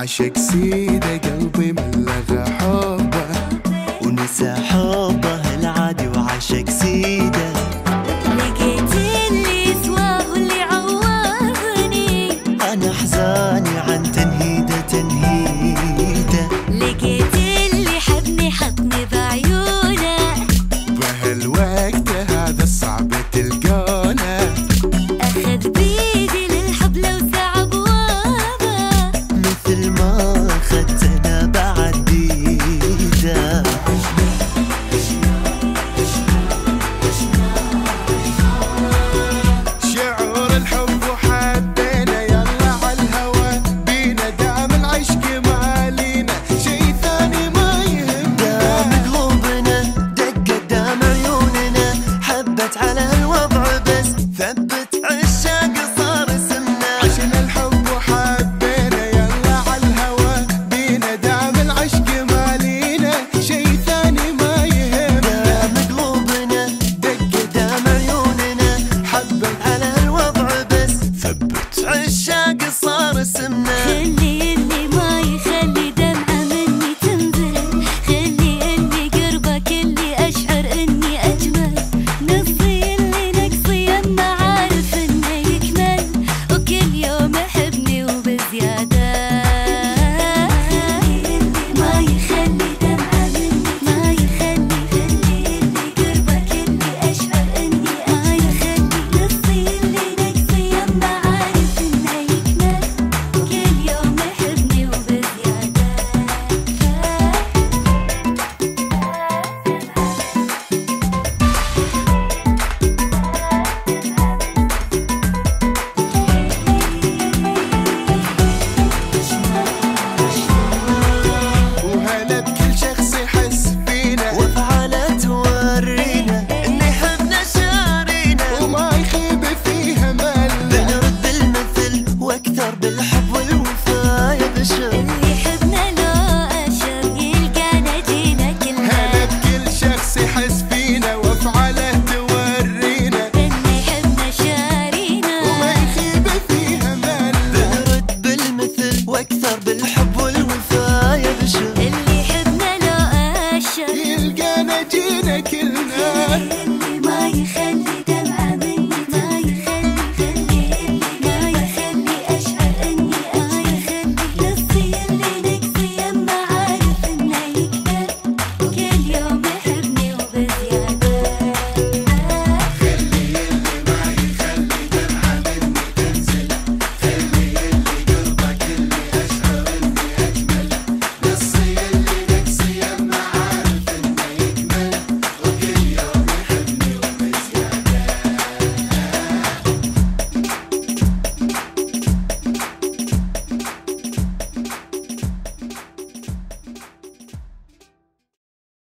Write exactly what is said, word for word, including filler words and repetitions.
عشق سيده قلبي ملغى حبه ونسى حبه العادي وعشق سيده. لقيت اللي سواه واللي عوضني، انا احزاني عن تنهيده تنهيده. لقيت اللي حبني حطني بعيونه، بهالوقت هذا صعب تلقونه. اخذ بيدي للحب لو صعب وابه، مثل ما اخذتنا بعد بيده. شعور الحب وحبينا يلا عالهوى بينا، دام العشق مالينا شي ثاني ما يهمنا. دام قلوبنا دق قدام عيوننا، حبت على الوضع بس ثبت عالشاق صار اسمنا. عشنا الحب وحبينا يلا عالهوى بينا، دام العشق مالينا شي ثاني ما يهمنا. دام قلوبنا دق قدام عيوننا، حبت على الوضع بس ثبت عالشاق صار اسمنا.